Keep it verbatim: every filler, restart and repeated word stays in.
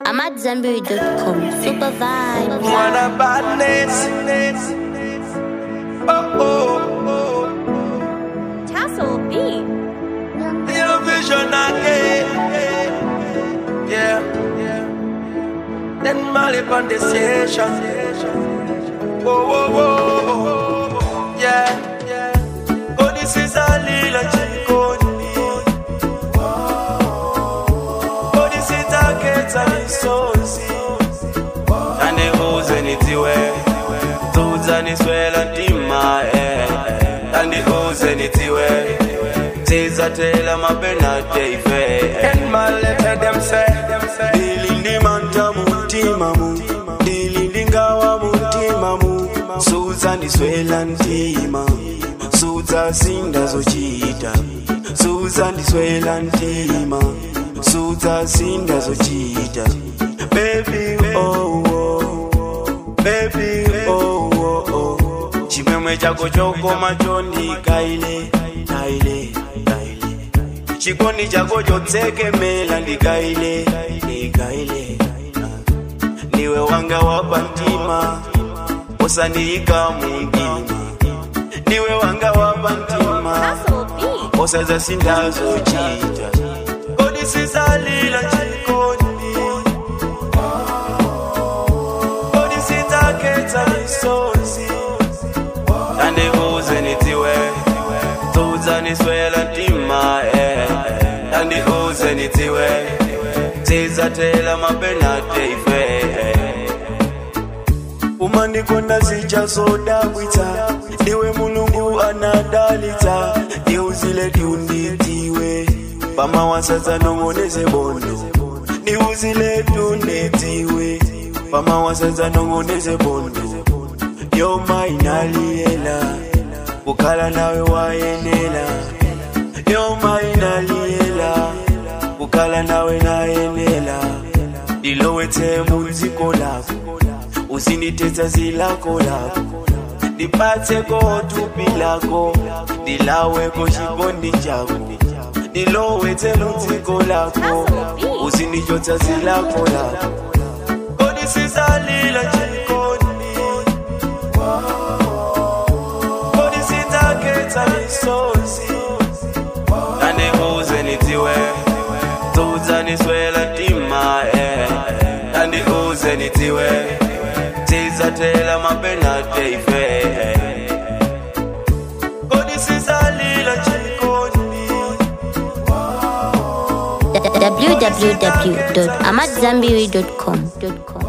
I'm at Zambiri dot com. Super vibes. What a badness. Oh, oh, oh. Tassel B. Little vision again. Yeah, yeah. Then Mali on the station. Whoa, whoa, whoa. Yeah, yeah. Oh, this is a little chikoni. Oh, this is a get a sozi. And the hoes in it way. Dudes and it's well and tima, eh. And the hoes in it way. Teza tela mapena teife. And my letter them say, Dilindi manta mutima mu, Dilindi ngawa mutima mu. Susan is well and tima, Suza sinda zochita. Susan is well and tima, Suza sinda zochita. Baby, oh, oh, baby, oh, oh, oh. Chimeme chako choko machondi kaile, kaile. Chikoni chako chotseke mela ndikaile, ndikaile. Niwe wanga wapantima, osaniika mundima. Niwe wanga wapantima, osaza sindazo chita. Kodi sisalila chikoni, kodi sitaketa misozi. Ande huze nitiwe, tuza niswela ntima, eh. And the hoes and it's way. Teza tela mapena teife. Umani kona zicha soda wita. Niwe mulungu anadalita. Niuzile tunitiwe. Pama wasaza nongoneze bondo. Niuzile tunitiwe. Pama wasaza nongoneze bondo. Yoma inaliela. Bukala nawe waenela. Yoma inaliela, ukala nawe naenela. Dilowete muziko lako, usiniteza zilako lako. Dipate ko tupi lako, dilawe ko shikondi chako. Dilowete muziko lako, usiniteza zilako lako. Kodi sisalila chikoni, kodi sitaketa misozi. Niswela tima, eh. And the hoes and it's way. Teza tela mapena teife. Oh, this is a little chikoni. w w w dot amat zambiri dot com.